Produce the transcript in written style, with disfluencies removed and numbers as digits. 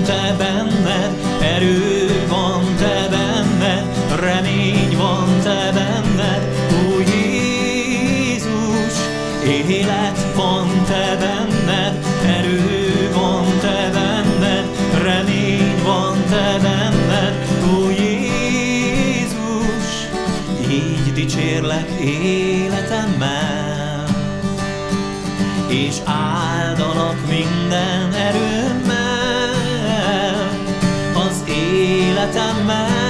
te benned, erő van te benned, remény van te benned, ó Jézus. Élet van te benned, erő van te benned, remény van te benned, ó Jézus. Így dicsérlek életemmel, és áldalak minden erőmmel, az életemmel.